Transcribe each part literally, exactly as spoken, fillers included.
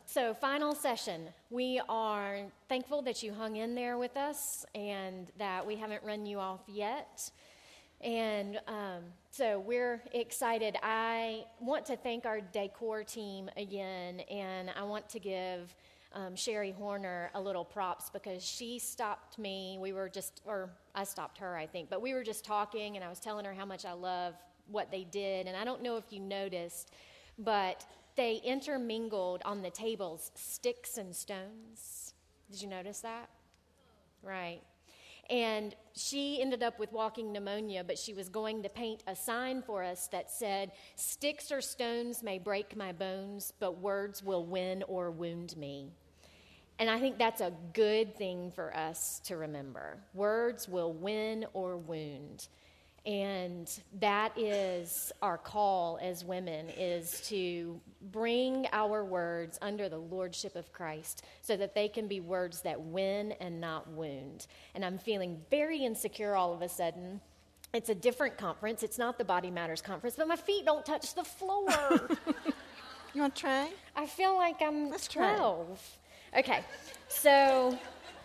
So, final session. We are thankful that you hung in there with us and that we haven't run you off yet. And um, so we're excited. I want to thank our decor team again, and I want to give um, Sherry Horner a little props because she stopped me. We were just, or I stopped her, I think, but we were just talking, and I was telling her how much I love what they did. And I don't know if you noticed, but they intermingled on the tables sticks and stones. Did you notice that? Right. And she ended up with walking pneumonia, but she was going to paint a sign for us that said, "Sticks or stones may break my bones, but words will win or wound me." And I think that's a good thing for us to remember. Words will win or wound. And that is our call as women, is to bring our words under the lordship of Christ so that they can be words that win and not wound. And I'm feeling very insecure all of a sudden. It's a different conference. It's not the Body Matters conference, but my feet don't touch the floor. You want to try? I feel like I'm Let's try. twelve. Okay, so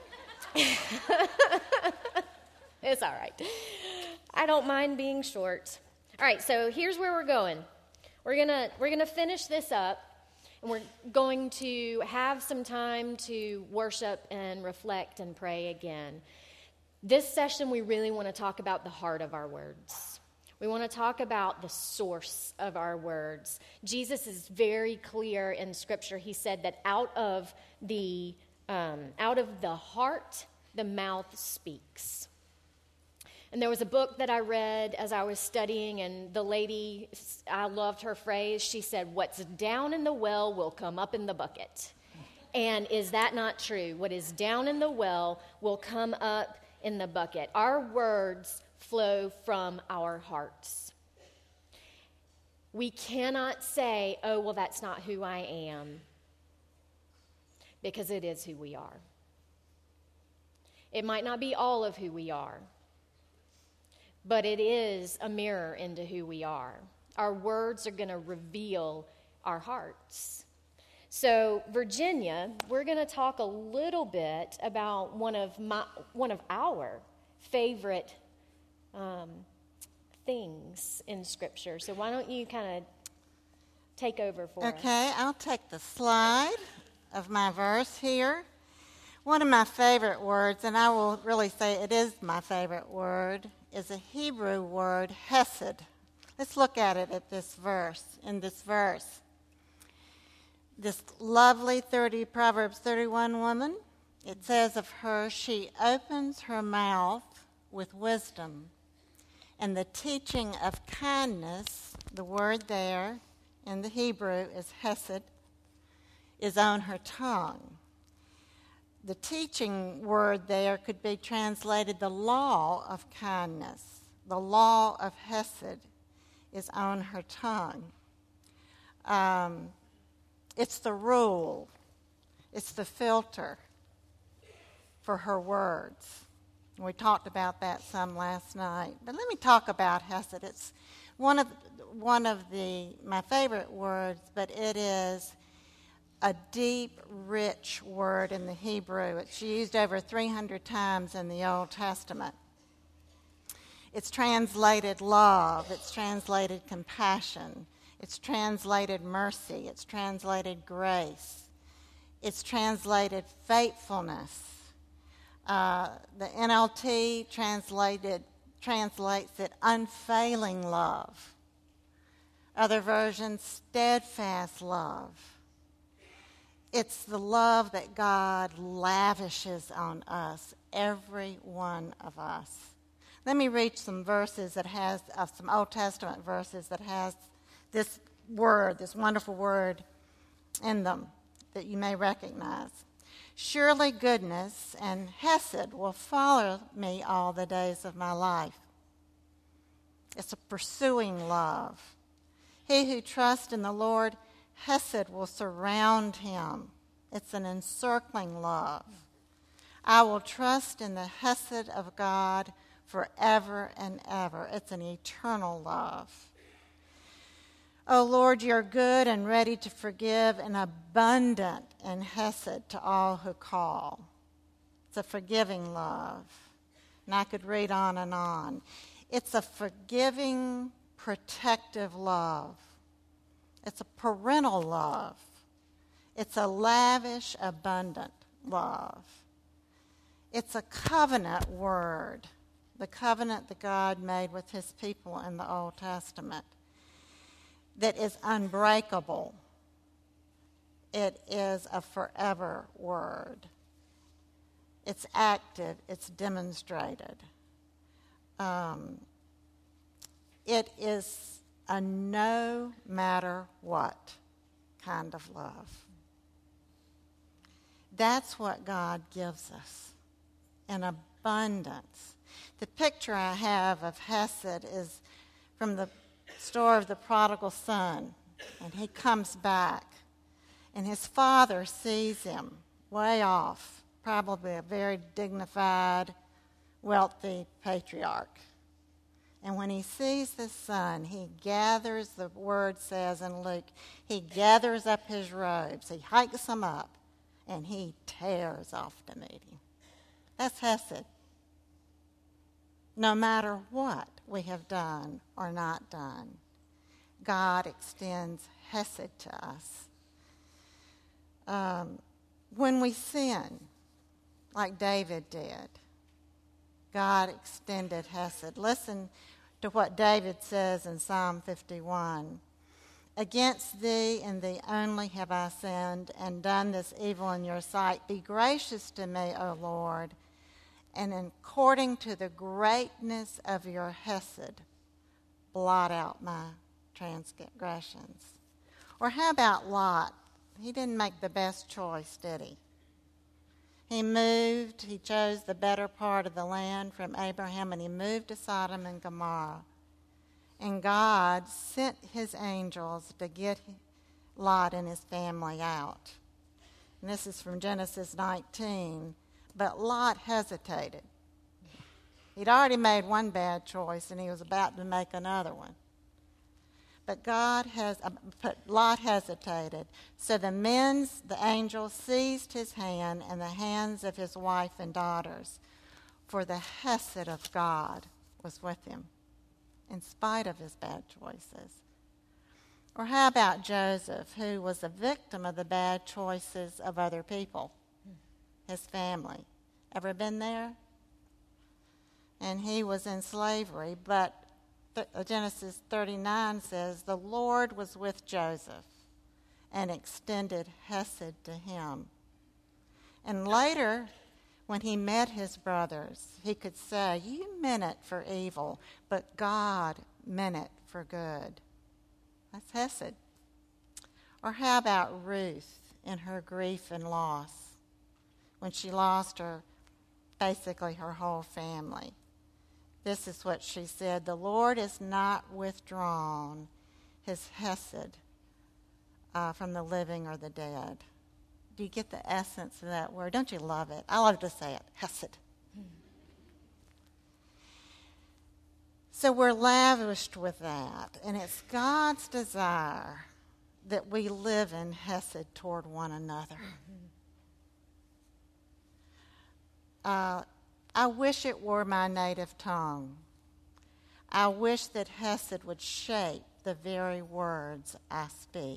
it's all right. I don't mind being short. All right, so here's where we're going. We're gonna we're gonna finish this up, and we're going to have some time to worship and reflect and pray again. This session, we really want to talk about the heart of our words. We want to talk about the source of our words. Jesus is very clear in Scripture. He said that out of the um, out of the heart, the mouth speaks. And there was a book that I read as I was studying, and the lady, I loved her phrase. She said, "What's down in the well will come up in the bucket." And is that not true? What is down in the well will come up in the bucket. Our words flow from our hearts. We cannot say, "Oh, well, that's not who I am," because it is who we are. It might not be all of who we are, but it is a mirror into who we are. Our words are going to reveal our hearts. So, Virginia, we're going to talk a little bit about one of my one of our favorite um, things in Scripture. So, why don't you kind of take over for us? Okay, I'll take the slide of my verse here. One of my favorite words, and I will really say it is my favorite word, is a Hebrew word, hesed. Let's look at it at this verse, in this verse. This lovely thirty Proverbs thirty-one woman, it says of her, "She opens her mouth with wisdom, and the teaching of kindness," the word there in the Hebrew is hesed, "is on her tongue." The teaching word there could be translated the law of kindness. The law of hesed is on her tongue. Um, it's the rule. It's the filter for her words. We talked about that some last night. But let me talk about hesed. It's one of one of the my favorite words, but it is a deep, rich word in the Hebrew. It's used over three hundred times in the Old Testament. It's translated love. It's translated compassion. It's translated mercy. It's translated grace. It's translated faithfulness. Uh, the N L T translated translates it unfailing love. Other versions, steadfast love. It's the love that God lavishes on us, every one of us. Let me read some verses that has, uh, some Old Testament verses that has this word, this wonderful word in them that you may recognize. "Surely goodness and hesed will follow me all the days of my life." It's a pursuing love. "He who trusts in the Lord, hesed will surround him." It's an encircling love. "I will trust in the hesed of God forever and ever." It's an eternal love. O Lord, you're good and ready to forgive and abundant in hesed to all who call. It's a forgiving love. And I could read on and on. It's a forgiving, protective love. It's a parental love. It's a lavish, abundant love. It's a covenant word, the covenant that God made with his people in the Old Testament, that is unbreakable. It is a forever word. It's active. It's demonstrated. Um, it is a no matter what kind of love. That's what God gives us in abundance. The picture I have of Hesed is from the story of the prodigal son, and he comes back, and his father sees him way off, probably a very dignified, wealthy patriarch. And when he sees the son, he gathers, the word says in Luke, he gathers up his robes, he hikes them up, and he tears off to meet him. That's Hesed. No matter what we have done or not done, God extends Hesed to us. Um, when we sin, like David did, God extended Hesed. Listen to what David says in Psalm fifty-one. Against thee and thee only have I sinned and done this evil in your sight. Be gracious to me, O Lord, and according to the greatness of your Hesed, blot out my transgressions. Or how about Lot? He didn't make the best choice, did he? He moved, he chose the better part of the land from Abraham, and he moved to Sodom and Gomorrah. And God sent his angels to get Lot and his family out. And this is from Genesis nineteen. But Lot hesitated. He'd already made one bad choice, and he was about to make another one. But God has, uh, but Lot hesitated. So the men, the angels, seized his hand and the hands of his wife and daughters, for the Hesed of God was with him, in spite of his bad choices. Or how about Joseph, who was a victim of the bad choices of other people, his family? Ever been there? And he was in slavery, but Genesis thirty-nine says, the Lord was with Joseph and extended Hesed to him. And later, when he met his brothers, he could say, you meant it for evil, but God meant it for good. That's Hesed. Or how about Ruth in her grief and loss, when she lost her, basically her whole family? This is what she said, the Lord is not withdrawn his Hesed uh, from the living or the dead. Do you get the essence of that word? Don't you love it? I love to say it, Hesed. Hmm. So we're lavished with that, and it's God's desire that we live in Hesed toward one another. Mm-hmm. Uh, I wish it were my native tongue. I wish that Hesed would shape the very words I speak.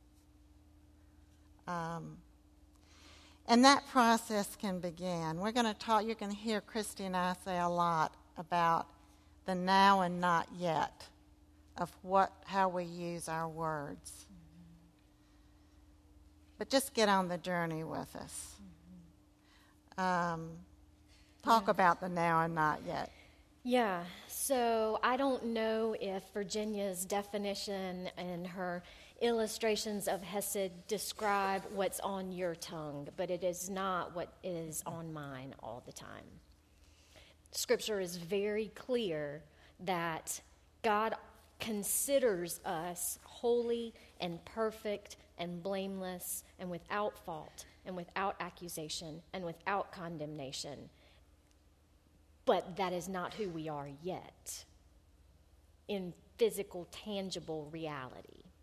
Um, and that process can begin. We're going to talk, you're going to hear Christy and I say a lot about the now and not yet of what, how we use our words. Mm-hmm. But just get on the journey with us. Mm-hmm. Um, Talk yeah. about the now and not yet. Yeah, so I don't know if Virginia's definition and her illustrations of Hesed describe what's on your tongue, but it is not what is on mine all the time. Scripture is very clear that God considers us holy and perfect and blameless and without fault and without accusation and without condemnation. But that is not who we are yet in physical, tangible reality.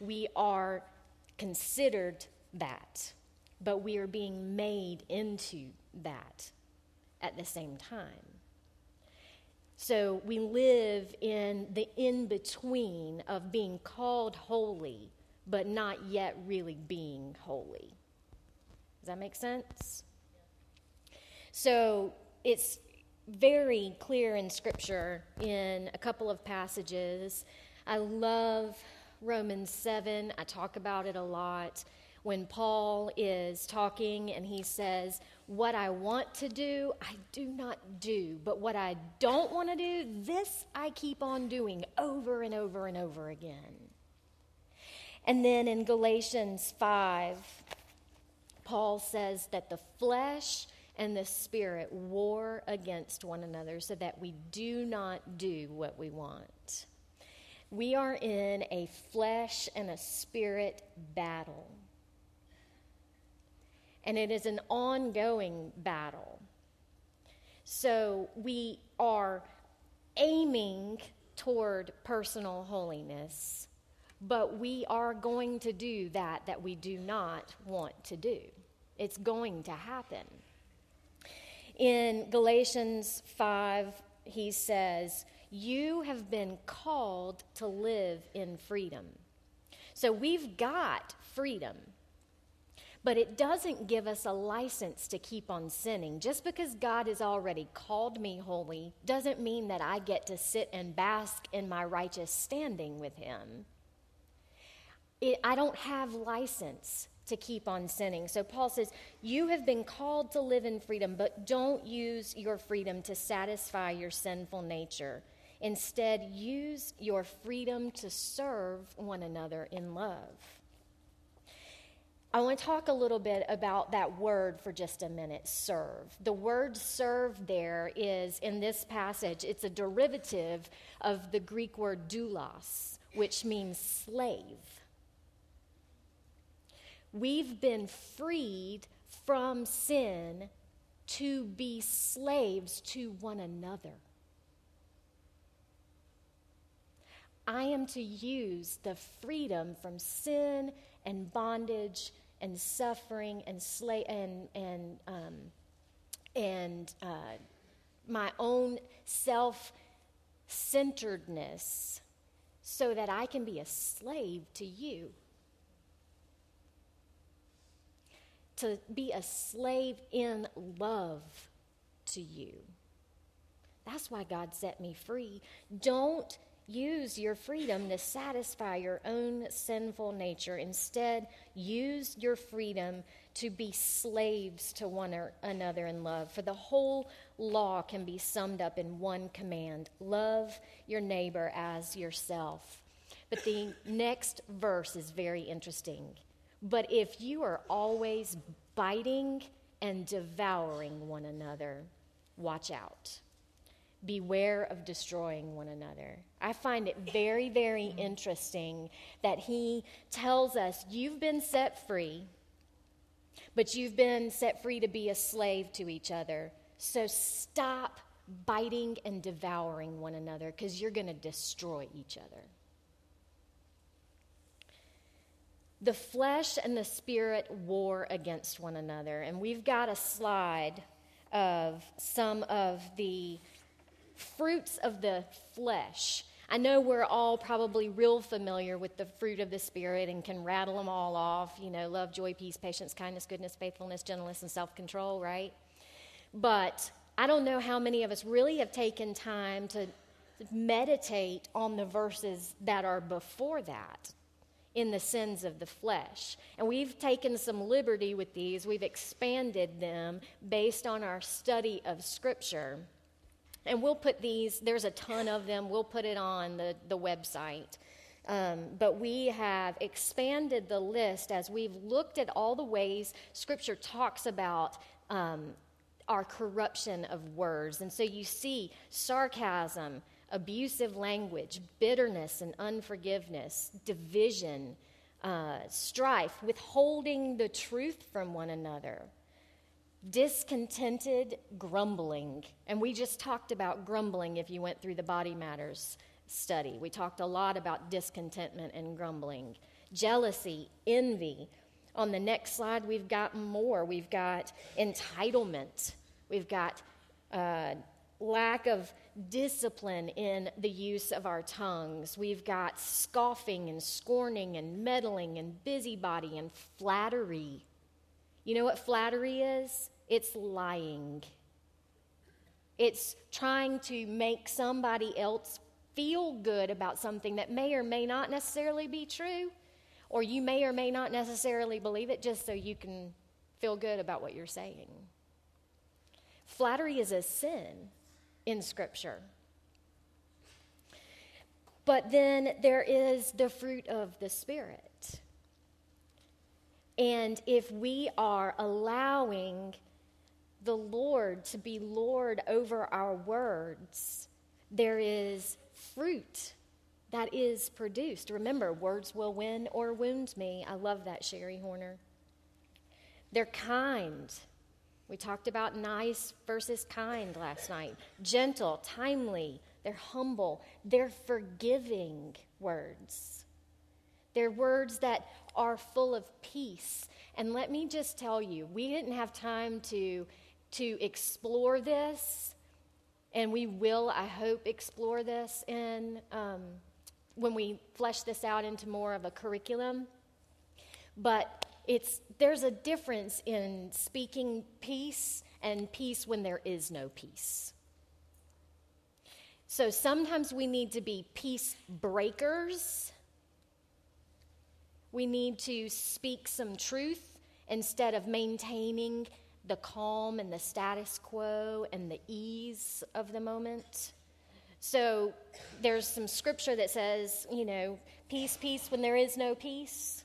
We are considered that, but we are being made into that at the same time. So we live in the in-between of being called holy, but not yet really being holy. Does that make sense? So it's very clear in Scripture in a couple of passages. I love Romans seven. I talk about it a lot. When Paul is talking and he says, what I want to do, I do not do. But what I don't want to do, this I keep on doing over and over and over again. And then in Galatians five, Paul says that the flesh and the spirit war against one another so that we do not do what we want. We are in a flesh and a spirit battle. And it is an ongoing battle. So we are aiming toward personal holiness, but we are going to do that that we do not want to do. It's going to happen. In Galatians five, he says, you have been called to live in freedom. So we've got freedom. But it doesn't give us a license to keep on sinning. Just because God has already called me holy doesn't mean that I get to sit and bask in my righteous standing with him. It, I don't have license to keep on sinning. So Paul says, you have been called to live in freedom, but don't use your freedom to satisfy your sinful nature. Instead, use your freedom to serve one another in love. I want to talk a little bit about that word for just a minute, serve. The word serve there is, in this passage, it's a derivative of the Greek word doulos, which means slave. We've been freed from sin to be slaves to one another. I am to use the freedom from sin and bondage and suffering and sla- and and um, and uh, my own self-centeredness, so that I can be a slave to you. To be a slave in love to you. That's why God set me free. Don't use your freedom to satisfy your own sinful nature. Instead, use your freedom to be slaves to one another in love. For the whole law can be summed up in one command: love your neighbor as yourself. But the next verse is very interesting. But if you are always biting and devouring one another, watch out. Beware of destroying one another. I find it very, very interesting that he tells us you've been set free, but you've been set free to be a slave to each other. So stop biting and devouring one another, because you're going to destroy each other. The flesh and the spirit war against one another. And we've got a slide of some of the fruits of the flesh. I know we're all probably real familiar with the fruit of the Spirit and can rattle them all off. You know, love, joy, peace, patience, kindness, goodness, faithfulness, gentleness, and self-control, right? But I don't know how many of us really have taken time to meditate on the verses that are before that in the sins of the flesh. And we've taken some liberty with these. We've expanded them based on our study of Scripture. And we'll put these, there's a ton of them, we'll put it on the, the website. Um, but we have expanded the list as we've looked at all the ways Scripture talks about um, our corruption of words. And so you see sarcasm, abusive language, bitterness and unforgiveness, division, uh, strife, withholding the truth from one another, discontented grumbling. And we just talked about grumbling if you went through the Body Matters study. We talked a lot about discontentment and grumbling. jealousy, envy. On the next slide, we've got more. We've got entitlement. We've got uh, lack of discipline in the use of our tongues. We've got scoffing and scorning and meddling and busybody and flattery. You know what flattery is? It's lying. It's trying to make somebody else feel good about something that may or may not necessarily be true, or you may or may not necessarily believe it just so you can feel good about what you're saying. Flattery is a sin in Scripture. But then there is the fruit of the Spirit. And if we are allowing the Lord to be Lord over our words, there is fruit that is produced. Remember, words will win or wound me. I love that, Sherry Horner. They're kind. We talked about nice versus kind last night. Gentle, timely. They're humble. They're forgiving words. They're words that are full of peace. And let me just tell you, we didn't have time to, to explore this, and we will, I hope, explore this in um, when we flesh this out into more of a curriculum. But it's there's a difference in speaking peace and peace when there is no peace. So sometimes we need to be peace breakers. We need to speak some truth instead of maintaining the calm and the status quo and the ease of the moment. So there's some scripture that says, you know, peace, peace when there is no peace.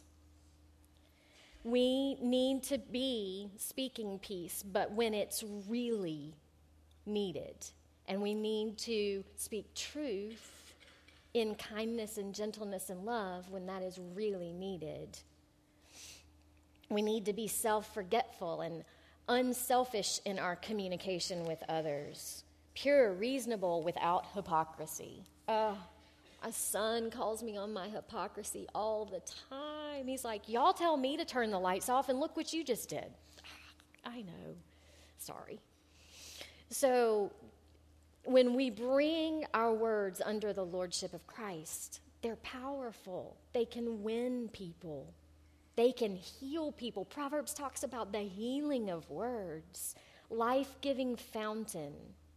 We need to be speaking peace, but when it's really needed. And we need to speak truth in kindness and gentleness and love when that is really needed. We need to be self-forgetful and unselfish in our communication with others. Pure, reasonable, without hypocrisy. Uh, my son calls me on my hypocrisy all the time. He's like, y'all tell me to turn the lights off, and look what you just did. I know. Sorry. So when we bring our words under the lordship of Christ, they're powerful. They can win people. They can heal people. Proverbs talks about the healing of words, life-giving fountain.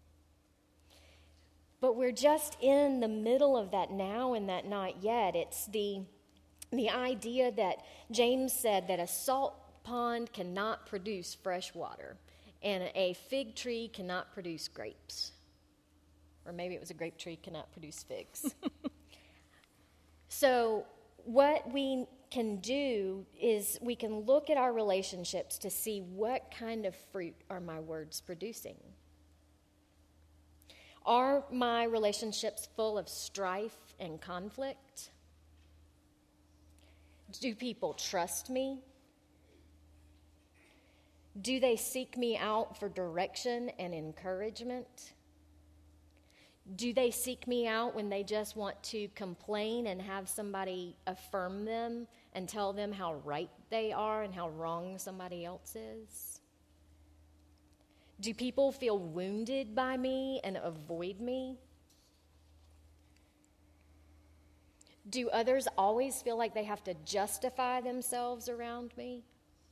But we're just in the middle of that now and that not yet. It's the, the idea that James said that a salt pond cannot produce fresh water, and a fig tree cannot produce grapes. Or maybe it was a grape tree cannot produce figs. So what we can do is we can look at our relationships to see what kind of fruit are my words producing. Are my relationships full of strife and conflict? Do people trust me? Do they seek me out for direction and encouragement? Do they seek me out when they just want to complain and have somebody affirm them and tell them how right they are and how wrong somebody else is? Do people feel wounded by me and avoid me? Do others always feel like they have to justify themselves around me?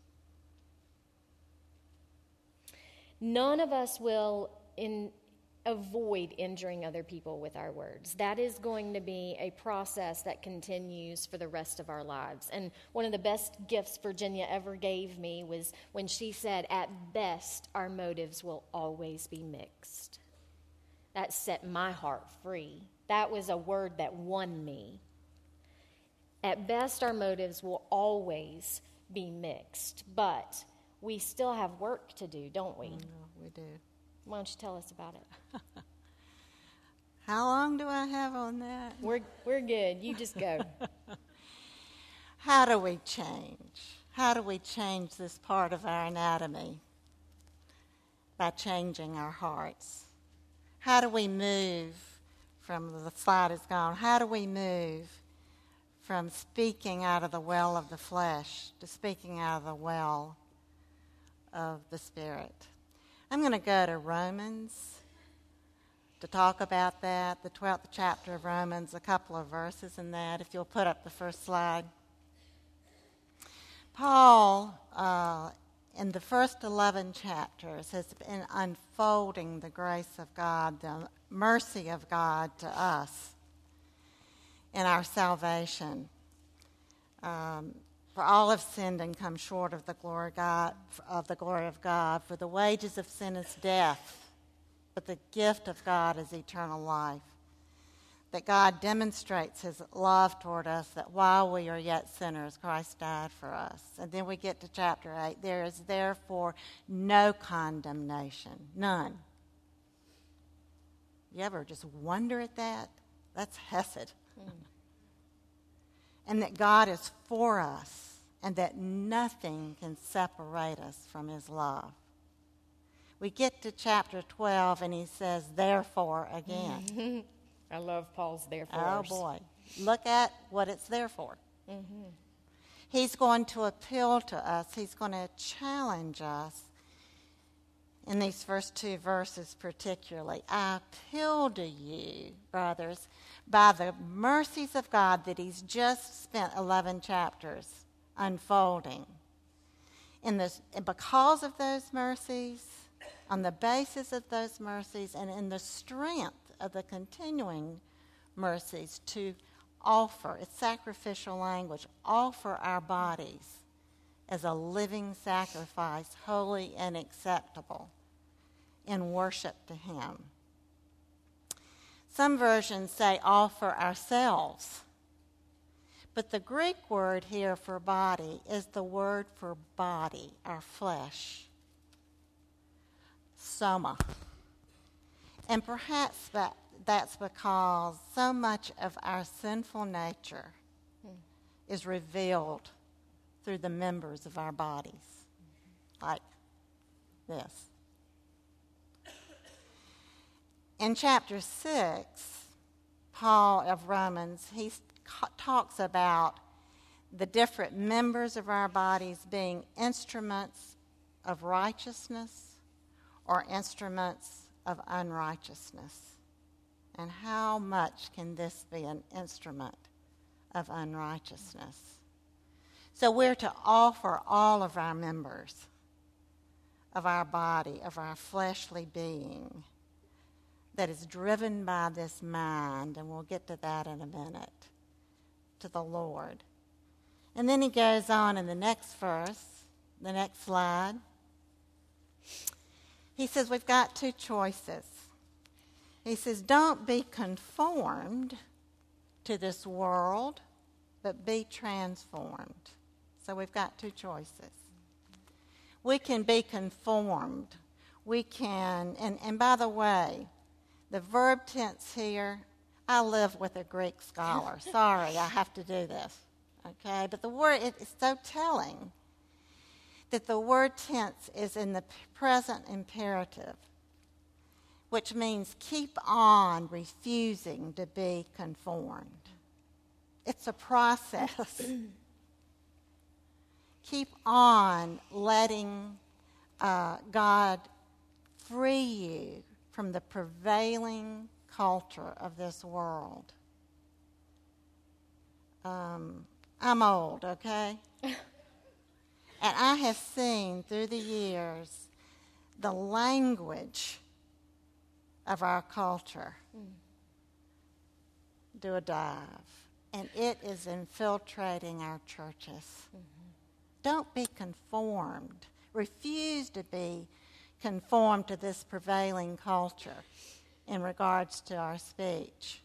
None of us will in, avoid injuring other people with our words. That is going to be a process that continues for the rest of our lives. And one of the best gifts Virginia ever gave me was when she said, at best, our motives will always be mixed. That set my heart free. That was a word that won me. At best, our motives will always be mixed, but we still have work to do, don't we? No, we do. Why don't you tell us about it? How long do I have on that? We're we're good. You just go. How do we change? How do we change this part of our anatomy? By changing our hearts. How do we move from the slide is gone? How do we move from speaking out of the well of the flesh to speaking out of the well of the Spirit. I'm going to go to Romans to talk about that, the twelfth chapter of Romans, a couple of verses in that, if you'll put up the first slide. Paul, uh, in the first eleven chapters, has been unfolding the grace of God, the mercy of God to us in our salvation. Um, for all have sinned and come short of the glory of God, of the glory of God. For the wages of sin is death, but the gift of God is eternal life. That God demonstrates his love toward us, that while we are yet sinners, Christ died for us. And then we get to chapter eight. There is therefore no condemnation, none. You ever just wonder at that? That's Hesed. Mm. And that God is for us, and that nothing can separate us from his love. We get to chapter twelve, and he says, therefore, again. I love Paul's therefore. Oh, boy. Look at what it's there for. Mm-hmm. He's going to appeal to us. He's going to challenge us in these first two verses particularly. I appeal to you, brothers, by the mercies of God that he's just spent eleven chapters unfolding. In this, because of those mercies, on the basis of those mercies, and in the strength of the continuing mercies, to offer, it's sacrificial language, offer our bodies as a living sacrifice, holy and acceptable, in worship to him. Some versions say offer ourselves, but the Greek word here for body is the word for body, our flesh, soma. And perhaps that, that's because so much of our sinful nature hmm. is revealed through the members of our bodies, like this. In chapter six, Paul of Romans, he talks about the different members of our bodies being instruments of righteousness or instruments of unrighteousness. And how much can this be an instrument of unrighteousness? So we're to offer all of our members of our body, of our fleshly being, that is driven by this mind, and we'll get to that in a minute, to the Lord. And then he goes on in the next verse, the next slide. He says we've got two choices. He says, don't be conformed to this world, but be transformed. So we've got two choices. We can be conformed. We can, and, and by the way, the verb tense here, I live with a Greek scholar. Sorry, I have to do this. Okay, but the word, it is so telling that the word tense is in the present imperative, which means keep on refusing to be conformed. It's a process. Keep on letting uh, God free you from the prevailing culture of this world. Um, I'm old, okay? And I have seen through the years the language of our culture mm. do a dive. And it is infiltrating our churches. Mm-hmm. Don't be conformed. Refuse to be conformed to this prevailing culture in regards to our speech.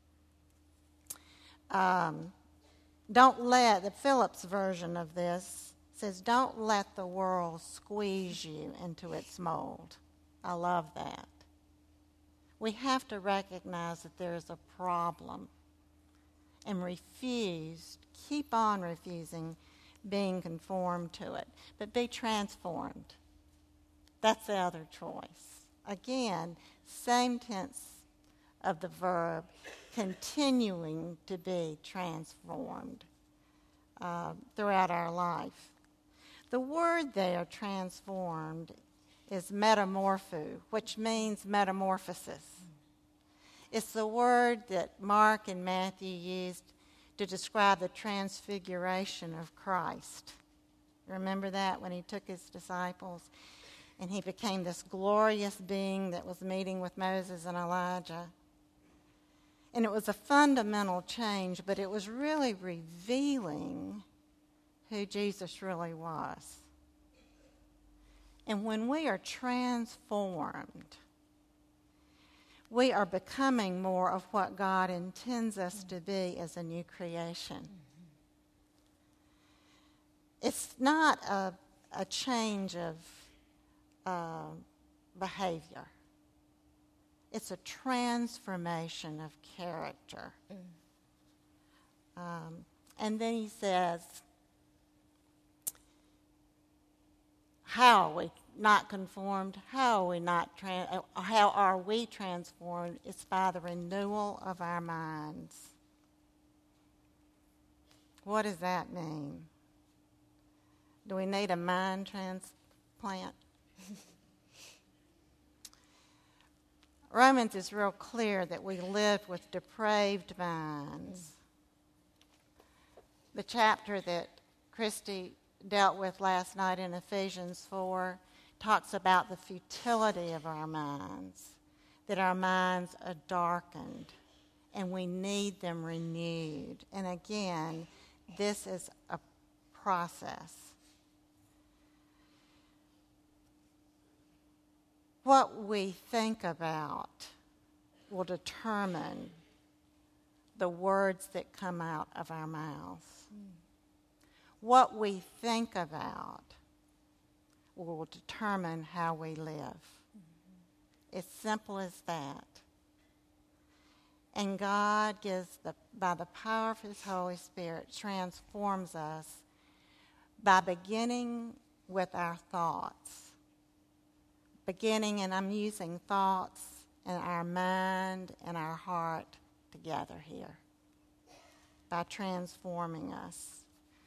Um, don't let, the Phillips version of this says, don't let the world squeeze you into its mold. I love that. We have to recognize that there is a problem and refuse, keep on refusing being conformed to it, but be transformed. That's the other choice. Again, same tense of the verb continuing to be transformed uh, throughout our life. The word there, transformed, is metamorpho, which means metamorphosis. It's the word that Mark and Matthew used to describe the transfiguration of Christ. Remember that when he took his disciples and he became this glorious being that was meeting with Moses and Elijah? And it was a fundamental change, but it was really revealing who Jesus really was. And when we are transformed, we are becoming more of what God intends us to be as a new creation. It's not a, a change of uh, behavior. It's a transformation of character. Mm. Um, and then he says, how are we not conformed? How are we not trans- how are we transformed? It's by the renewal of our minds. What does that mean? Do we need a mind transplant? Romans is real clear that we live with depraved minds. The chapter that Christy dealt with last night in Ephesians four talks about the futility of our minds, that our minds are darkened and we need them renewed. And again, this is a process. What we think about will determine the words that come out of our mouths. Mm. What we think about will determine how we live. Mm-hmm. It's simple as that. And God gives, the, by the power of his Holy Spirit, transforms us by beginning with our thoughts. Beginning, and I'm using thoughts and our mind and our heart together here by transforming us.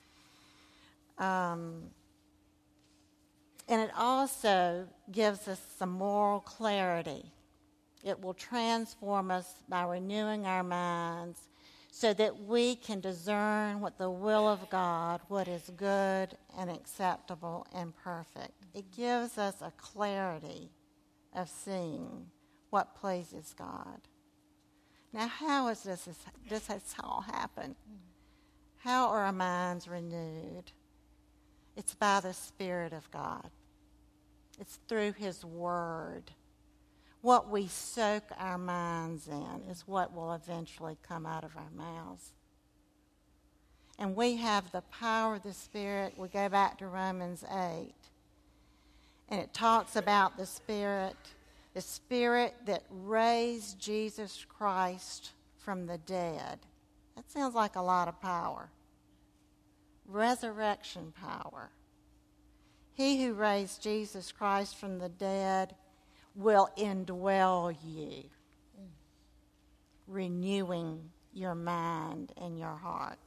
Um, and it also gives us some moral clarity. It will transform us by renewing our minds so that we can discern what the will of God, what is good and acceptable and perfect. It gives us a clarity of seeing what pleases God. Now, how is this, this has all happened? How are our minds renewed? It's by the Spirit of God. It's through his word. What we soak our minds in is what will eventually come out of our mouths. And we have the power of the Spirit. We go back to Romans eight. And it talks about the Spirit, the Spirit that raised Jesus Christ from the dead. That sounds like a lot of power. Resurrection power. He who raised Jesus Christ from the dead will indwell you, mm. renewing your mind and your heart.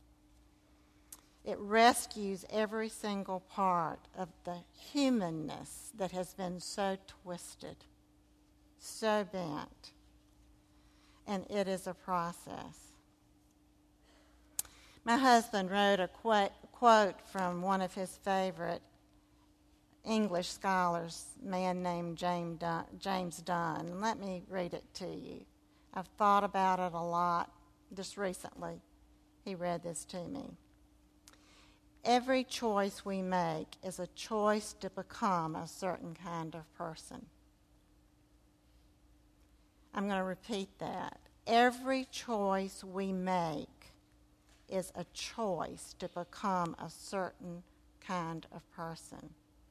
It rescues every single part of the humanness that has been so twisted, so bent, and it is a process. My husband wrote a quote, quote from one of his favorite English scholars, a man named James Dunn, James Dunn. And let me read it to you. I've thought about it a lot just recently. He read this to me. Every choice we make is a choice to become a certain kind of person. I'm going to repeat that. Every choice we make is a choice to become a certain kind of person.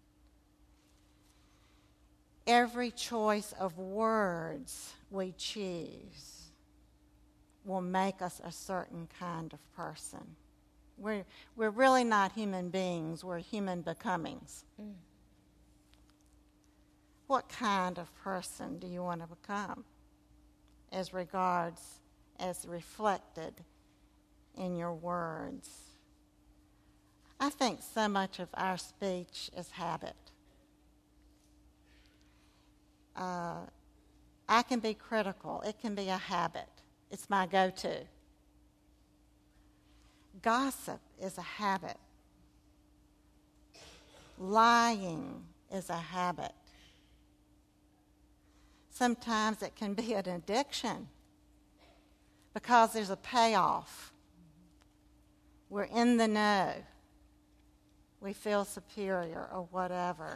Every choice of words we choose will make us a certain kind of person. We're, we're really not human beings, we're human becomings. Mm. What kind of person do you want to become? as regards as reflected in your words. I think so much of our speech is habit. Uh, I can be critical. It can be a habit. It's my go-to. Gossip is a habit. Lying is a habit. Sometimes it can be an addiction because there's a payoff. We're in the know. We feel superior or whatever.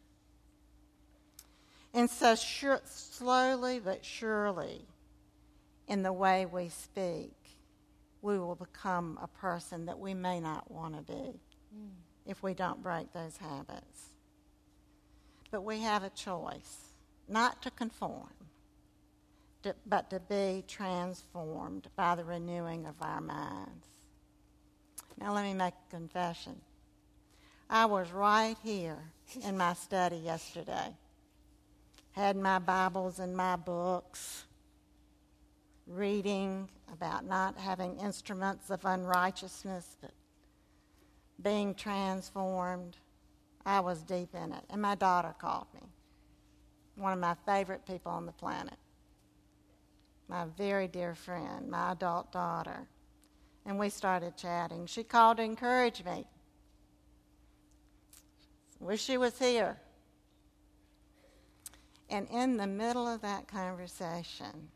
And so sure, slowly but surely, in the way we speak, we will become a person that we may not want to be mm. if we don't break those habits. But we have a choice, not to conform, to, but to be transformed by the renewing of our minds. Now let me make a confession. I was right here in my study yesterday. Had my Bibles and my books, reading about not having instruments of unrighteousness, but being transformed. I was deep in it. And my daughter called me, one of my favorite people on the planet, my very dear friend, my adult daughter. And we started chatting. She called to encourage me. Wish she was here. And in the middle of that conversation,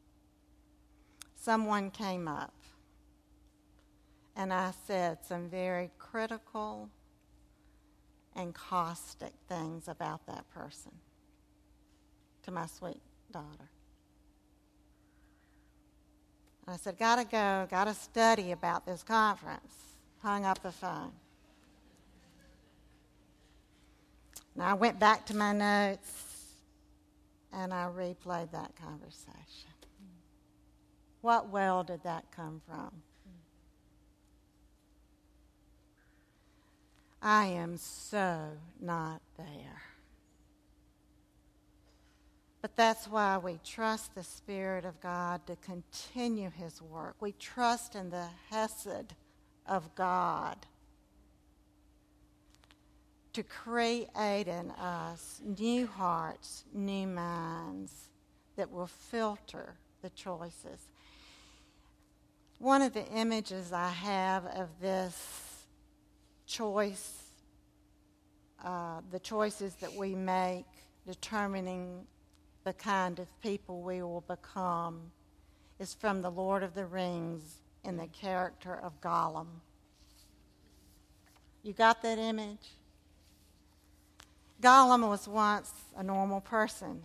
someone came up, and I said some very critical and caustic things about that person to my sweet daughter. I said, gotta go, gotta study about this conference. Hung up the phone. And I went back to my notes, and I replayed that conversation. What well did that come from? I am so not there. But that's why we trust the Spirit of God to continue His work. We trust in the Hesed of God to create in us new hearts, new minds that will filter the choices. One of the images I have of this choice, uh, the choices that we make determining the kind of people we will become, is from the Lord of the Rings in the character of Gollum. You got that image? Gollum was once a normal person,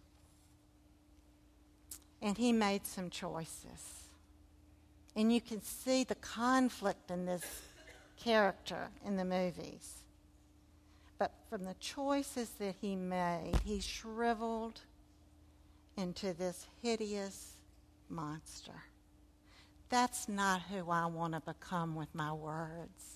and he made some choices. And you can see the conflict in this character in the movies. But from the choices that he made, he shriveled into this hideous monster. That's not who I want to become with my words.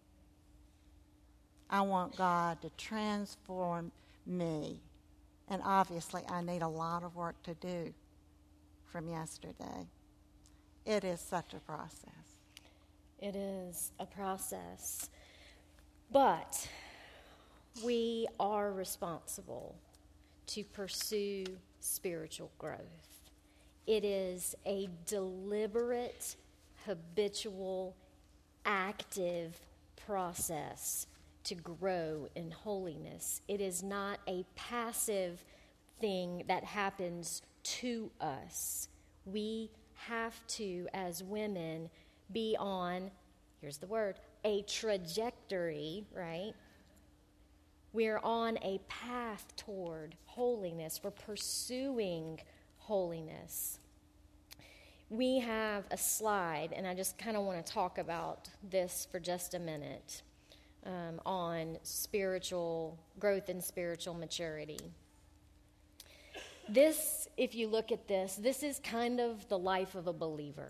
I want God to transform me. And obviously, I need a lot of work to do from yesterday. It is such a process. It is a process. But we are responsible to pursue spiritual growth. It is a deliberate, habitual, active process to grow in holiness. It is not a passive thing that happens to us. We have to, as women, be on, here's the word, a trajectory, right? We're on a path toward holiness. We're pursuing holiness. We have a slide, and I just kind of want to talk about this for just a minute. Um, on spiritual growth and spiritual maturity. This, if you look at this, this is kind of the life of a believer.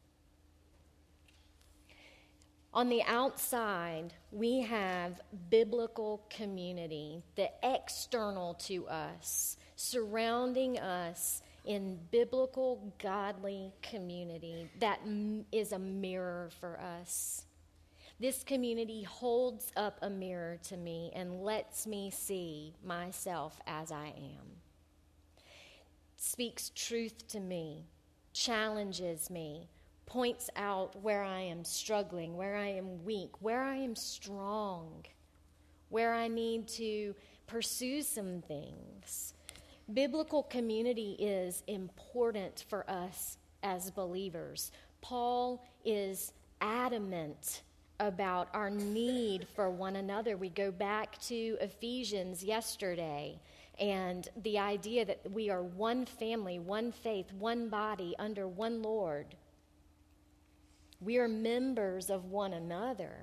On the outside, we have biblical community, the external to us, surrounding us in biblical, godly community that m- is a mirror for us. This community holds up a mirror to me and lets me see myself as I am. Speaks truth to me, challenges me, points out where I am struggling, where I am weak, where I am strong, where I need to pursue some things. Biblical community is important for us as believers. Paul is adamant about our need for one another. We go back to Ephesians yesterday and the idea that we are one family, one faith, one body under one Lord. We are members of one another.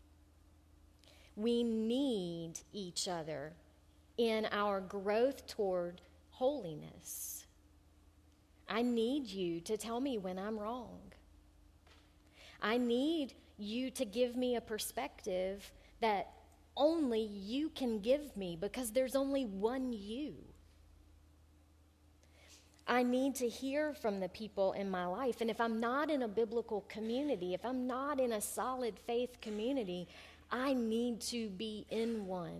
We need each other in our growth toward holiness. I need you to tell me when I'm wrong. I need you to give me a perspective that only you can give me, because there's only one you. I need to hear from the people in my life. And if I'm not in a biblical community, if I'm not in a solid faith community, I need to be in one.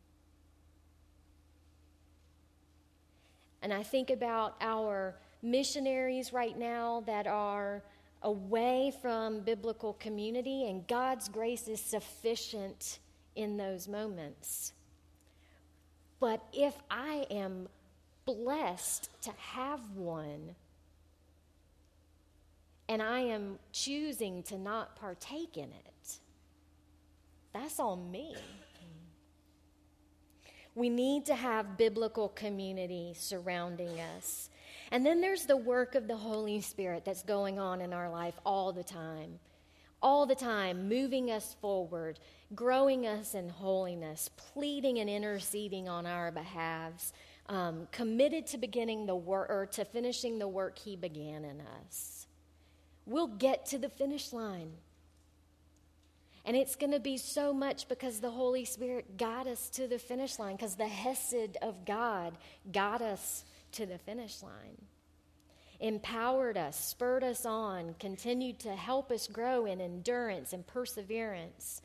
And I think about our missionaries right now that are away from biblical community, and God's grace is sufficient in those moments. But if I am blessed to have one, and I am choosing to not partake in it, that's on me. We need to have biblical community surrounding us. And then there's the work of the Holy Spirit that's going on in our life all the time. All the time, moving us forward, growing us in holiness, pleading and interceding on our behalves, um, committed to beginning the work or to finishing the work He began in us. We'll get to the finish line. And it's going to be so much because the Holy Spirit got us to the finish line, because the Hesed of God got us to the finish line. Empowered us, spurred us on, continued to help us grow in endurance and perseverance.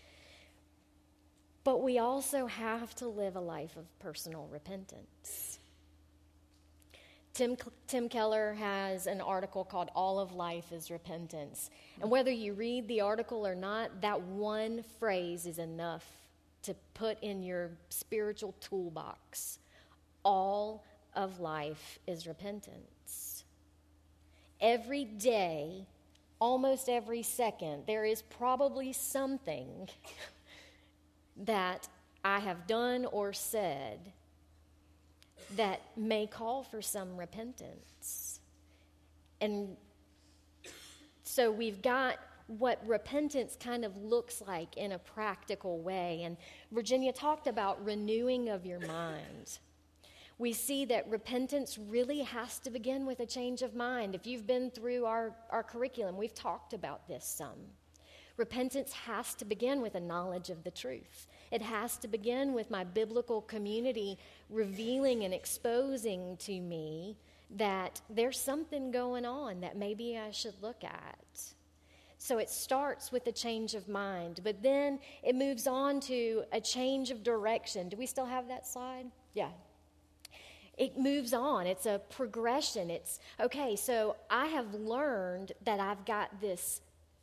But we also have to live a life of personal repentance. Tim, Tim Keller has an article called All of Life is Repentance. And whether you read the article or not, that one phrase is enough to put in your spiritual toolbox. All of life is repentance. Every day, almost every second, there is probably something that I have done or said that may call for some repentance. And so we've got what repentance kind of looks like in a practical way. And Virginia talked about renewing of your mind. We see that repentance really has to begin with a change of mind. If you've been through our, our curriculum, we've talked about this some. Repentance has to begin with a knowledge of the truth. It has to begin with my biblical community revealing and exposing to me that there's something going on that maybe I should look at. So it starts with a change of mind, but then it moves on to a change of direction. Do we still have that slide? Yeah. It moves on. It's a progression. It's, okay, so I have learned that I've got this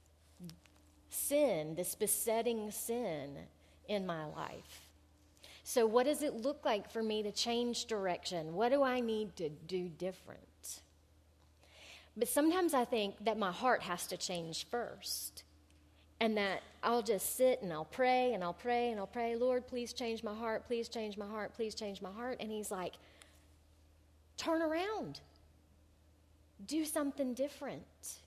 sin, this besetting sin in my life. So what does it look like for me to change direction? What do I need to do different? But sometimes I think that my heart has to change first, and that I'll just sit and I'll pray and I'll pray and I'll pray, Lord, please change my heart, please change my heart, please change my heart. And He's like, turn around. Do something different.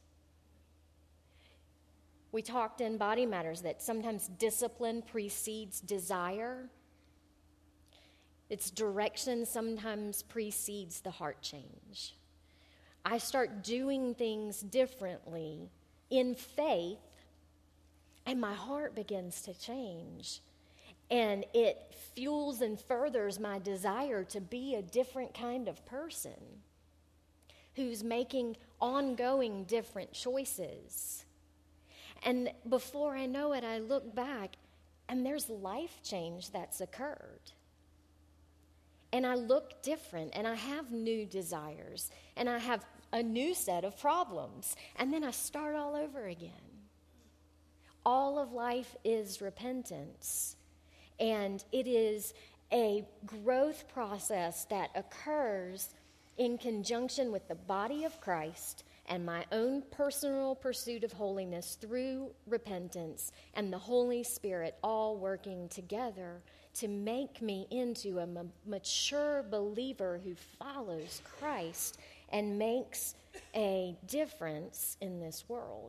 We talked in Body Matters that sometimes discipline precedes desire. Its direction sometimes precedes the heart change. I start doing things differently in faith, and my heart begins to change. And it fuels and furthers my desire to be a different kind of person. who's making ongoing different choices. And before I know it, I look back, and there's life change that's occurred. And I look different, and I have new desires, and I have a new set of problems. And then I start all over again. All of life is repentance. And it is a growth process that occurs in conjunction with the body of Christ and my own personal pursuit of holiness through repentance and the Holy Spirit all working together to make me into a ma- mature believer who follows Christ and makes a difference in this world.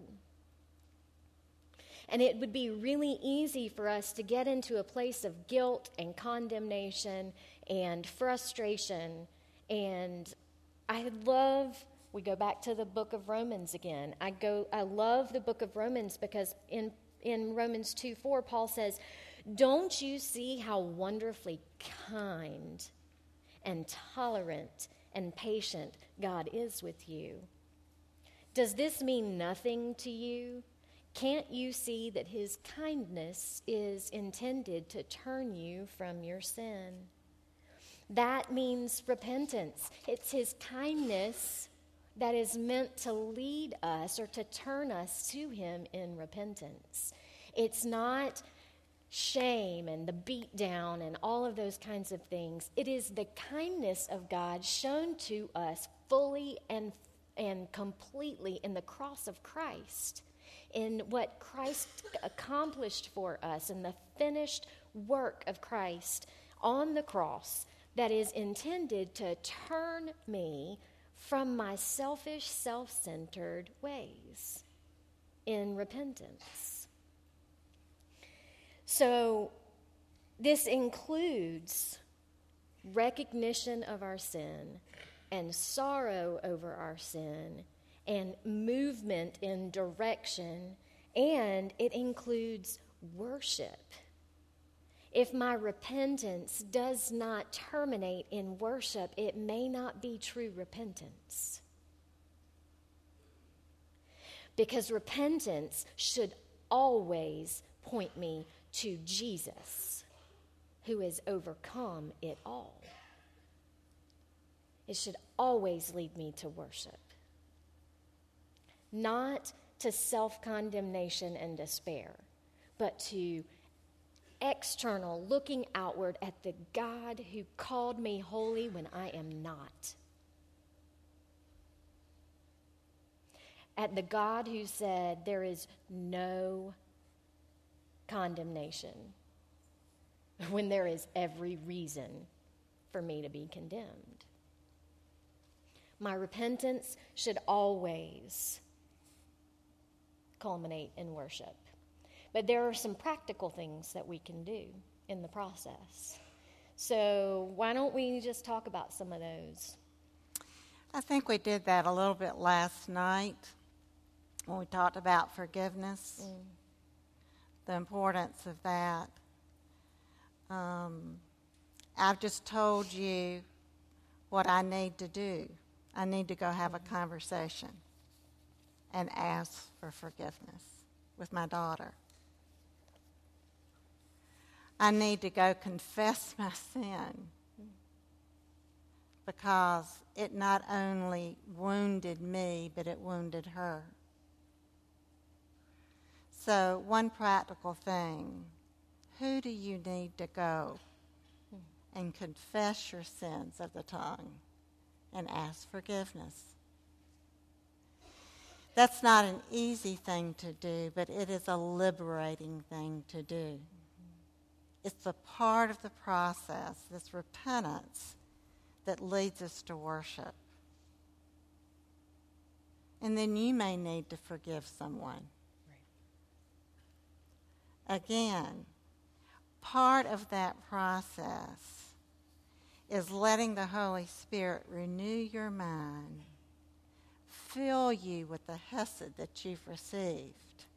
And it would be really easy for us to get into a place of guilt and condemnation and frustration. And I love, we go back to the book of Romans again. I go, I love the book of Romans because in, in Romans two four, Paul says, "Don't you see how wonderfully kind and tolerant and patient God is with you? Does this mean nothing to you? Can't you see that his kindness is intended to turn you from your sin?" That means repentance. It's his kindness that is meant to lead us or to turn us to him in repentance. It's not shame and the beat down and all of those kinds of things. It is the kindness of God shown to us fully and, and completely in the cross of Christ, in what Christ accomplished for us, in the finished work of Christ on the cross that is intended to turn me from my selfish, self-centered ways in repentance. So this includes recognition of our sin and sorrow over our sin and movement in direction, and it includes worship. If my repentance does not terminate in worship, it may not be true repentance. Because repentance should always point me to Jesus, who has overcome it all. It should always lead me to worship, not to self-condemnation and despair, but to external, looking outward at the God who called me holy when I am not. At the God who said there is no condemnation when there is every reason for me to be condemned. My repentance should always culminate in worship. But there are some practical things that we can do in the process. So why don't we just talk about some of those? I think we did that a little bit last night when we talked about forgiveness, mm. the importance of that. Um, I've just told you what I need to do. I need to go have mm-hmm. a conversation and ask for forgiveness with my daughter. I need to go confess my sin because it not only wounded me, but it wounded her. So one practical thing, who do you need to go and confess your sins of the tongue and ask forgiveness? That's not an easy thing to do, but it is a liberating thing to do. It's a part of the process, this repentance, that leads us to worship. And then you may need to forgive someone. Right. Again, part of that process is letting the Holy Spirit renew your mind, fill you with the hesed that you've received,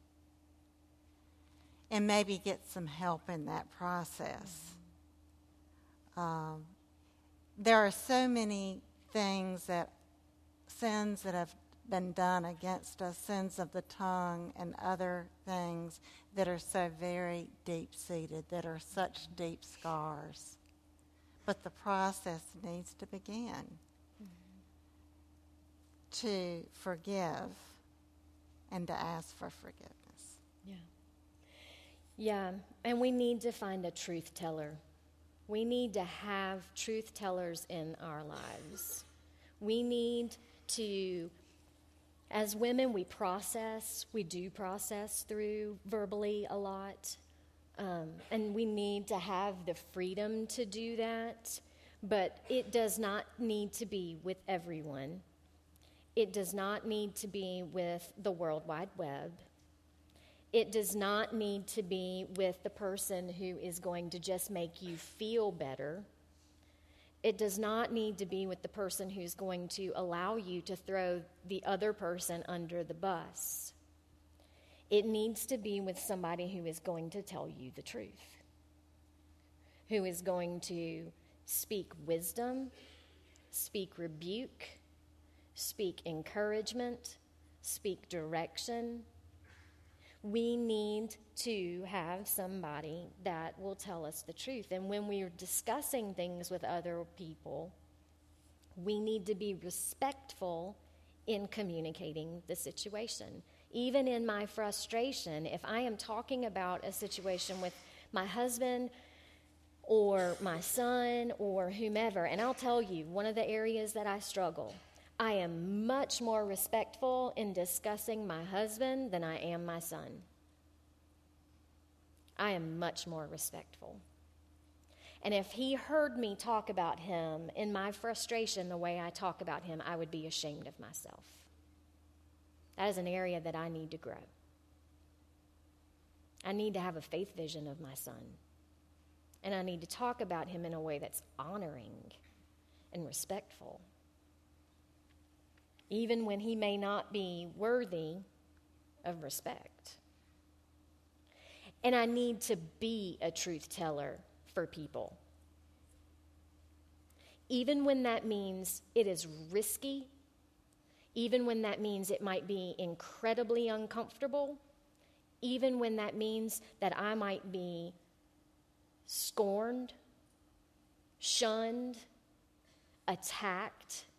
and maybe get some help in that process. Um, there are so many things that sins that have been done against us, sins of the tongue and other things that are so very deep-seated, that are such deep scars. But the process needs to begin mm-hmm. to forgive and to ask for forgiveness. Yeah. Yeah, and we need to find a truth teller. We need to have truth tellers in our lives. We need to, as women, we process, we do process through verbally a lot. Um, and we need to have the freedom to do that. But it does not need to be with everyone. It does not need to be with the World Wide Web. It does not need to be with the person who is going to just make you feel better. It does not need to be with the person who's going to allow you to throw the other person under the bus. It needs to be with somebody who is going to tell you the truth, who is going to speak wisdom, speak rebuke, speak encouragement, speak direction. We need to have somebody that will tell us the truth. And when we are discussing things with other people, we need to be respectful in communicating the situation. Even in my frustration, if I am talking about a situation with my husband or my son or whomever, and I'll tell you, one of the areas that I struggle, I am much more respectful in discussing my husband than I am my son. I am much more respectful. And if he heard me talk about him in my frustration the way I talk about him, I would be ashamed of myself. That is an area that I need to grow. I need to have a faith vision of my son. And I need to talk about him in a way that's honoring and respectful, even when he may not be worthy of respect. And I need to be a truth teller for people, even when that means it is risky, even when that means it might be incredibly uncomfortable, even when that means that I might be scorned, shunned, attacked,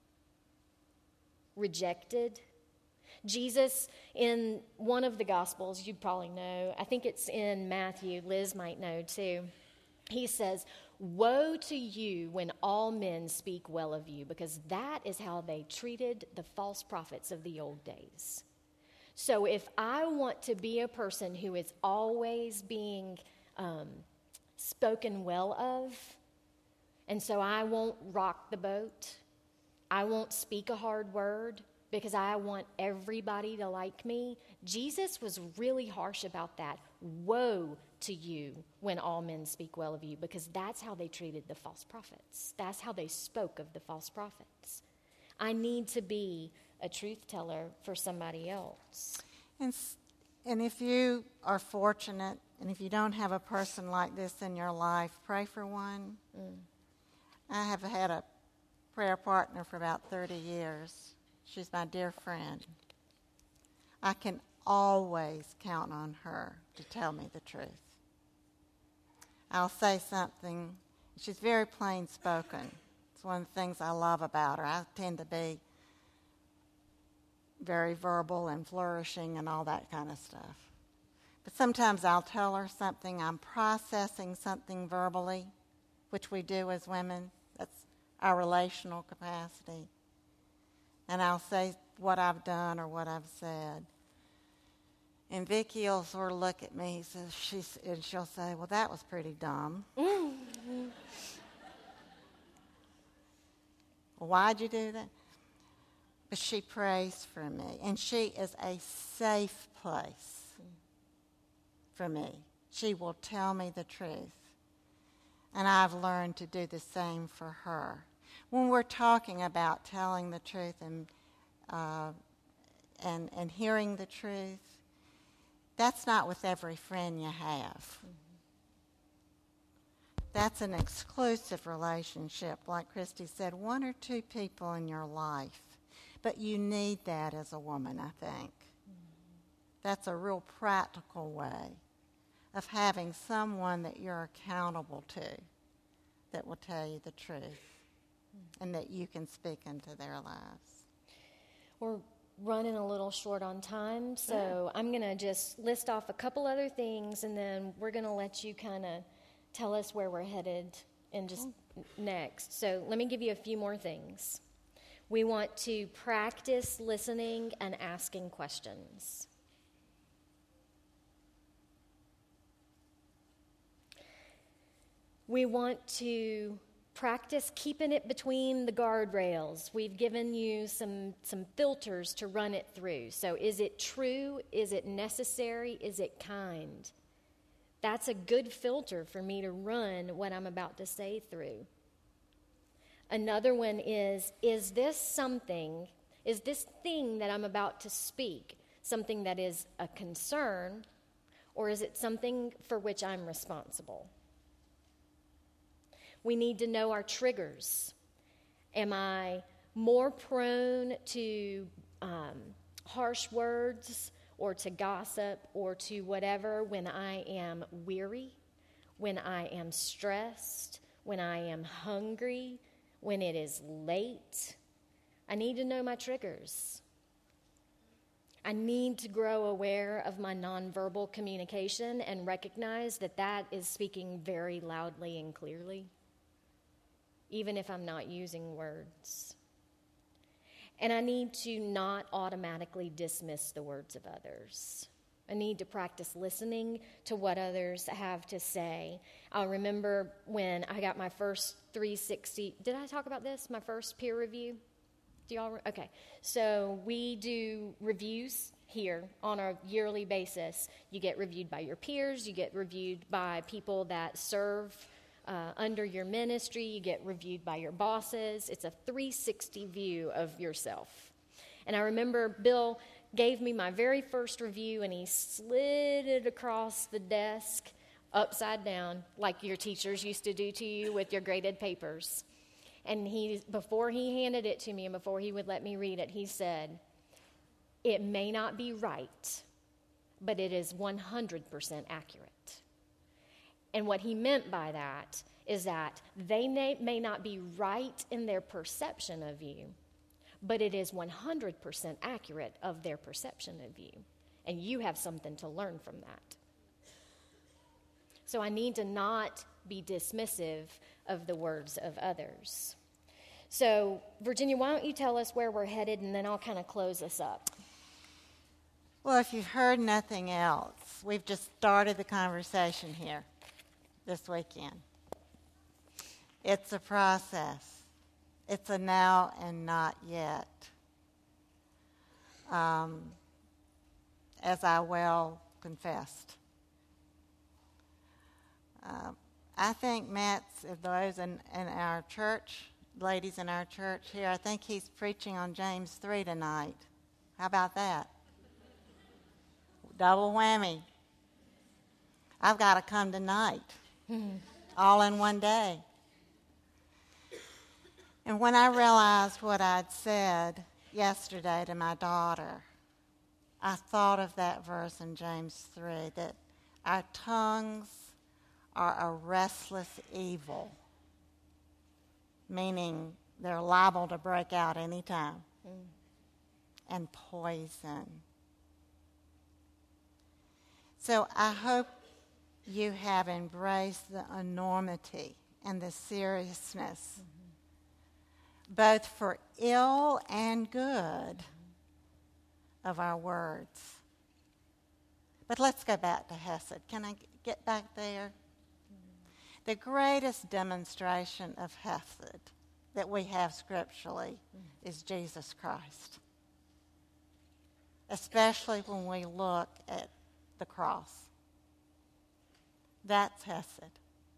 rejected. Jesus, in one of the Gospels, you probably know, I think it's in Matthew, Liz might know too, he says, "Woe to you when all men speak well of you, because that is how they treated the false prophets of the old days." So if I want to be a person who is always being um, spoken well of, and so I won't rock the boat, I won't speak a hard word because I want everybody to like me. Jesus was really harsh about that. Woe to you when all men speak well of you, because that's how they treated the false prophets. That's how they spoke of the false prophets. I need to be a truth teller for somebody else. And, and if you are fortunate, and if you don't have a person like this in your life, pray for one. Mm. I have had a prayer partner for about thirty years. She's my dear friend. I can always count on her to tell me the truth. I'll say something. She's very plain spoken. It's one of the things I love about her. I tend to be very verbal and flourishing and all that kind of stuff. But sometimes I'll tell her something. I'm processing something verbally, which we do as women. That's our relational capacity. And I'll say what I've done or what I've said. And Vicki will sort of look at me says, she's, and she'll say, "Well, that was pretty dumb." Well, why'd you do that? But she prays for me. And she is a safe place for me. She will tell me the truth. And I've learned to do the same for her. When we're talking about telling the truth and uh, and and hearing the truth, that's not with every friend you have. Mm-hmm. That's an exclusive relationship. Like Christy said, one or two people in your life but you need that as a woman, I think. That's a real practical way of having someone that you're accountable to that will tell you the truth and that you can speak into their lives. We're running a little short on time, so I'm going to just list off a couple other things, and then we're going to let you kind of tell us where we're headed and just next. So let me give you a few more things. We want to practice listening and asking questions. We want to practice keeping it between the guardrails. We've given you some, some filters to run it through. So is it true? Is it necessary? Is it kind? That's a good filter for me to run what I'm about to say through. Another one is, is this something, is this thing that I'm about to speak something that is a concern, or is it something for which I'm responsible? We need to know our triggers. Am I more prone to um, harsh words or to gossip or to whatever when I am weary, when I am stressed, when I am hungry, when it is late? I need to know my triggers. I need to grow aware of my nonverbal communication and recognize that that is speaking very loudly and clearly, even if I'm not using words. And I need to not automatically dismiss the words of others. I need to practice listening to what others have to say. I'll remember when I got my first three sixty, did I talk about this? My first peer review? Do y'all, okay. So we do reviews here on a yearly basis. You get reviewed by your peers, you get reviewed by people that serve Uh, under your ministry, you get reviewed by your bosses. It's a three sixty view of yourself. And I remember Bill gave me my very first review, and he slid it across the desk upside down, like your teachers used to do to you with your graded papers. And he, before he handed it to me and before he would let me read it, he said, "It may not be right, but it is one hundred percent accurate." And what he meant by that is that they may, may not be right in their perception of you, but it is one hundred percent accurate of their perception of you. And you have something to learn from that. So I need to not be dismissive of the words of others. So, Virginia, why don't you tell us where we're headed, and then I'll kind of close us up. Well, if you've heard nothing else, we've just started the conversation here this weekend. It's a process. It's a now and not yet. Um, as I well confessed. Uh, I think Matt's, of those in, in our church, ladies in our church here, I think he's preaching on James three tonight. How about that? Double whammy. I've got to come tonight. All in one day. And when I realized what I'd said yesterday to my daughter, I thought of that verse in James three, that our tongues are a restless evil, meaning they're liable to break out anytime, mm. and poison. So I hope you have embraced the enormity and the seriousness, mm-hmm. both for ill and good, mm-hmm. of our words. But let's go back to Hesed. Can I get back there? Mm-hmm. The greatest demonstration of Hesed that we have scripturally, mm-hmm. is Jesus Christ, especially when we look at the cross. That's Hesed.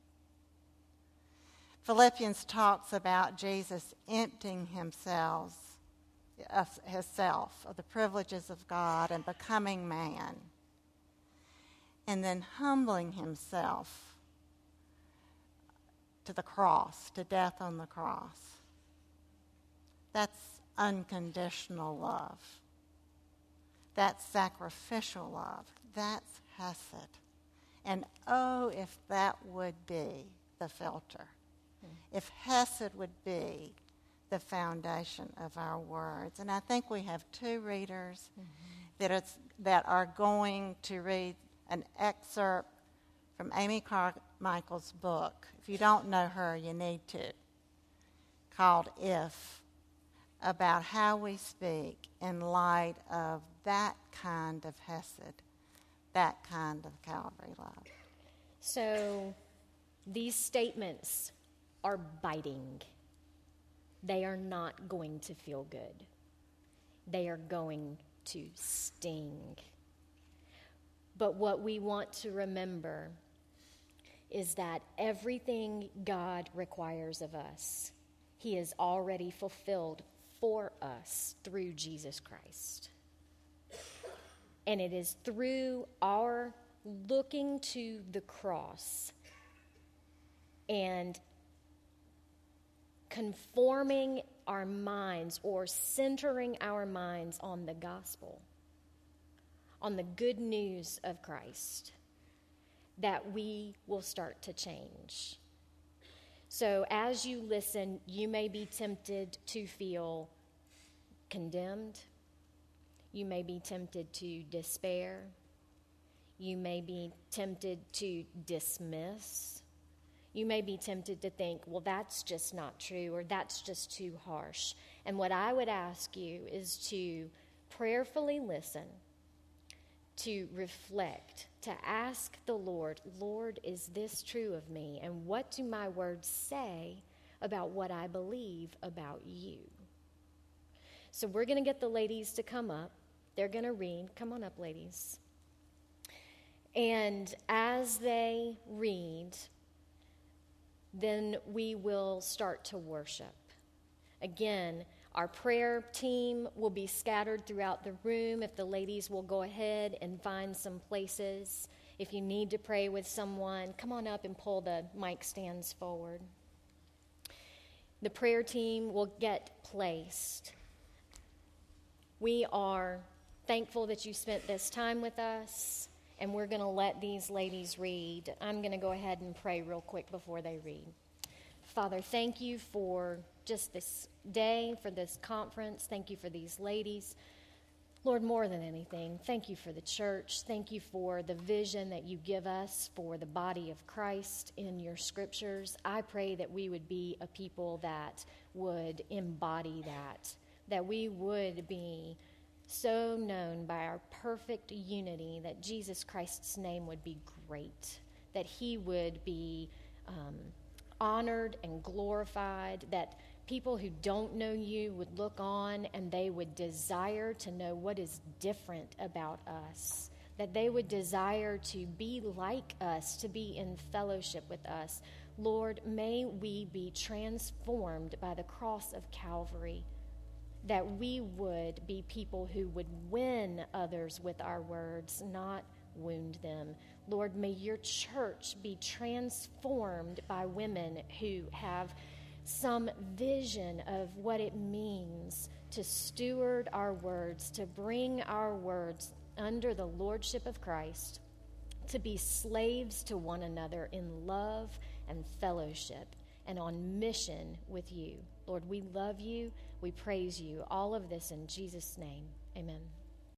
Philippians talks about Jesus emptying himself, himself of the privileges of God and becoming man, and then humbling himself to the cross, to death on the cross. That's unconditional love. That's sacrificial love. That's hesed. And oh, if that would be the filter. Mm-hmm. If hesed would be the foundation of our words. And I think we have two readers mm-hmm. that, it's, that are going to read an excerpt from Amy Carmichael's book. If you don't know her, you need to. Called If, about how we speak in light of that kind of hesed, that kind of Calvary love. So these statements are biting. They are not going to feel good. They are going to sting. But what we want to remember is that everything God requires of us, He has already fulfilled for us through Jesus Christ. And it is through our looking to the cross and conforming our minds or centering our minds on the gospel, on the good news of Christ, that we will start to change. So as you listen, you may be tempted to feel condemned. You may be tempted to despair. You may be tempted to dismiss. You may be tempted to think, well, that's just not true, or that's just too harsh. And what I would ask you is to prayerfully listen, to reflect, to ask the Lord, Lord, is this true of me? And what do my words say about what I believe about you? So we're going to get the ladies to come up. They're going to read. Come on up, ladies. And as they read, then we will start to worship. Again, our prayer team will be scattered throughout the room. If the ladies will go ahead and find some places. If you need to pray with someone, come on up and pull the mic stands forward. The prayer team will get placed. We are thankful that you spent this time with us, and we're going to let these ladies read. I'm going to go ahead and pray real quick before they read. Father, thank you for just this day, for this conference. Thank you for these ladies. Lord, more than anything, thank you for the church. Thank you for the vision that you give us for the body of Christ in your scriptures. I pray that we would be a people that would embody that, that we would be so known by our perfect unity that Jesus Christ's name would be great, that he would be um, honored and glorified, that people who don't know you would look on and they would desire to know what is different about us, that they would desire to be like us, to be in fellowship with us. Lord, may we be transformed by the cross of Calvary, that we would be people who would win others with our words, not wound them. Lord, may your church be transformed by women who have some vision of what it means to steward our words, to bring our words under the lordship of Christ, to be slaves to one another in love and fellowship and on mission with you. Lord, we love you. We praise you. All of this in Jesus' name. Amen.